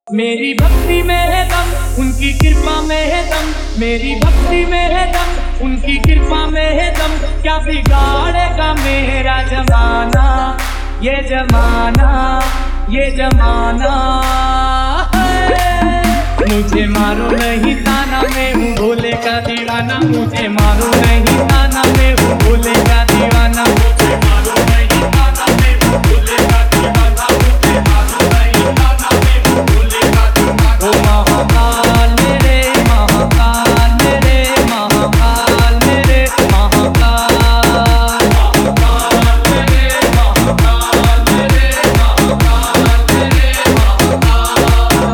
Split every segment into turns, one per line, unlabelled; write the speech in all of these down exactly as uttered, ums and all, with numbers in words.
मेरी भक्ति में है दम, उनकी कृपा में है दम। मेरी भक्ति में है दम, उनकी कृपा में है दम। क्या बिगाड़ेगा मेरा जमाना, ये जमाना, ये जमाना है। मुझे मारो नहीं ताना, मैं हूँ भोले का दीवाना। मुझे मारो नहीं ताना, मैं हूँ भोले का दीवाना। मुझे मारो नहीं ताना, मैं हूँ भोले का दीवाना। मुझे मारो नहीं ताना, मैं हूँ भोले का दीवाना। ओ महाकाल मेरे, महाकाल मेरे, महाकाल मेरे, महाकाल, महाकाल मेरे, महाकाल मेरे, महाकाल मेरे, महाकाल।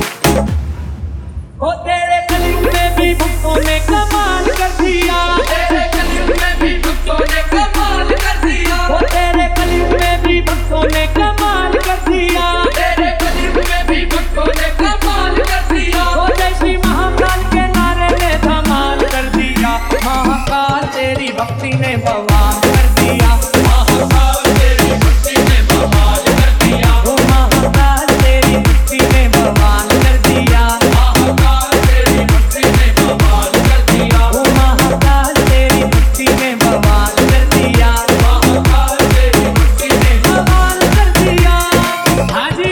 ओ तेरे कलयुग में भी भक्तों ने कमाल कर दिया। तेरे कलयुग में भी भक्तों ने कमाल कर दिया। ओ तेरे कलयुग में भी भक्तों ने कमाल कर दिया। तेरे कलयुग में भी भक्तों ने कमाल कर दिया। ओ जय श्री महाकाल के नारे ने धमाल कर दिया। महाकाल तेरी भक्ति ने बवाल कर दिया। महाकाल तेरी भक्ति ने बवाल कर दिया। ओ महाकाल तेरी भक्ति ने बवाल कर दिया। महाकाल तेरी भक्ति ने बवाल कर दिया। ओ महाकाल तेरी भक्ति ने बवाल कर दिया। महाकाल तेरी भक्ति ने बवाल कर दिया। हाजी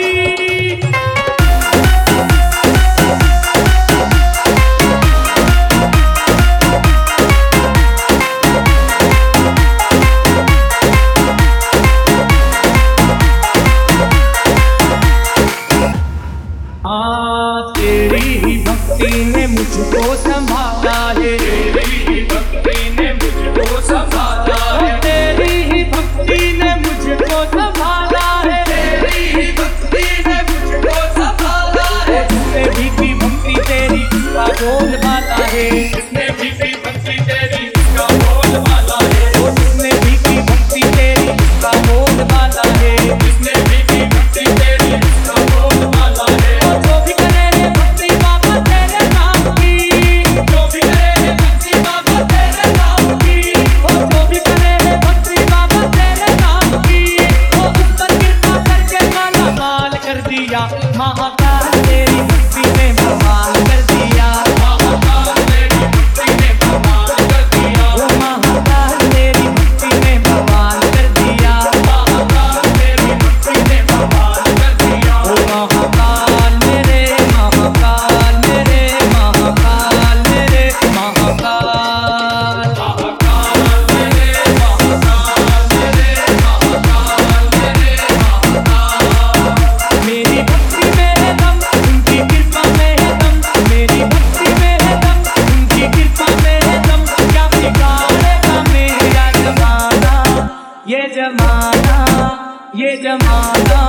हाँ, तेरी ही भक्ति ने मुझको संभाला है। तेरी ही भक्ति ने मुझको संभाला है। तेरी ही भक्ति ने मुझको संभाला है। तेरी ही भक्ति ने मुझको संभाला है। जिसने भी की भक्ति तेरी उसका बोल वाला है। जिसने भी की भक्ति तेरी उसका बोल वाला है। वो जिसने भी की भक्ति तेरी उसका बोल वाला है। जिसने भी की भक्ति तेरी उसका बोल वाला है। जो भी करे रे भक्ति बाबा तेरे नाम की। जो भी करे रे भक्ति बाबा तेरे नाम की। ओ जो भी करे रे भक्ति बाबा तेरे नाम की। ओ उस पर कृपा करके माला माल कर दिया। महाकाल तेरी भक्ति ने बवाल कर दिया। महाकाल तेरी भक्ति ने बवाल कर दिया। ओ महाकाल तेरी भक्ति ने बवाल कर दिया। महाकाल तेरी भक्ति ने बवाल कर दिया। ओ महाकाल मेरे, महाकाल मेरे, महाकाल मेरे, महाकाल, महाकाल मेरे, महाकाल मेरे, महाकाल मेरे, महाकाल। मेरी भक्ति में है दम, उनकी कृपा में है दम। मेरी भक्ति में है दम, उनकी कृपा में है दम। क्या बिगाड़ेगा मेरा जमाना, ये जमाना, ये जमाना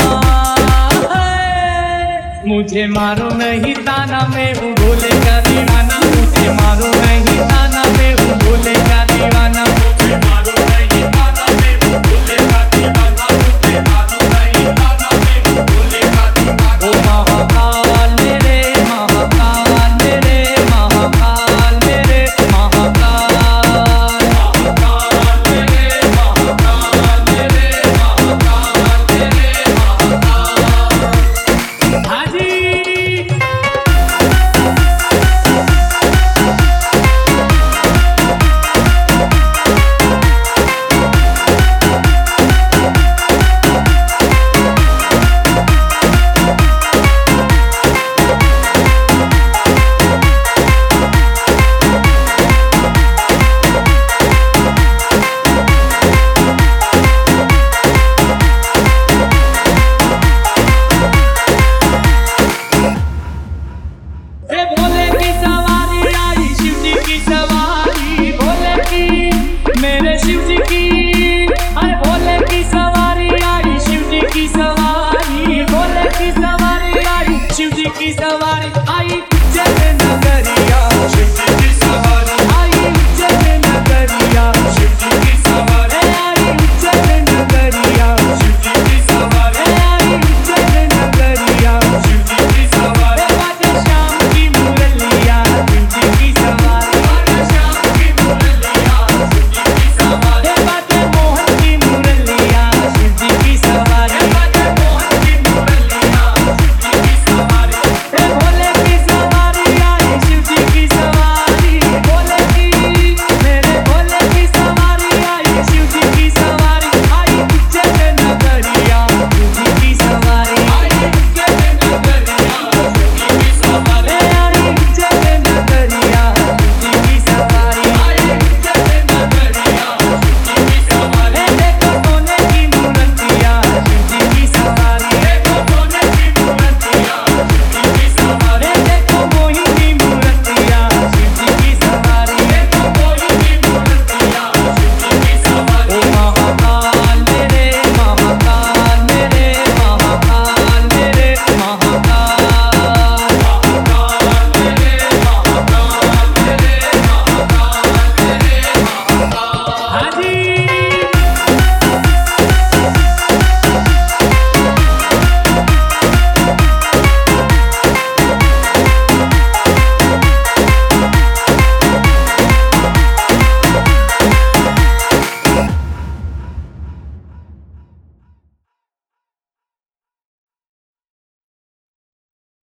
है। मुझे मारो नहीं ताना, मैं हूँ भोले का दीवाना। मुझे मारो नहीं ताना, मैं हूँ भोले का दीवाना। मुझे मारो नहीं ताना, मैं हूँ भोले का दीवाना। मुझे मारो नहीं ताना, मैं हूँ भोले का दीवाना। ओ महाकाल मेरे, महाकाल मेरे, महाकाल मेरे, महाकाल, महाकाल मेरे, महाकाल मेरे, महाकाल मेरे, महाकाल। हाजी ए भोले की सवारी आई, शिव जी की सवारी। भोले की मेरे शिव जी की। अरे भोले की सवारी आई, शिव जी की सवारी। भोले की सवारी आई, शिव जी की सवारी।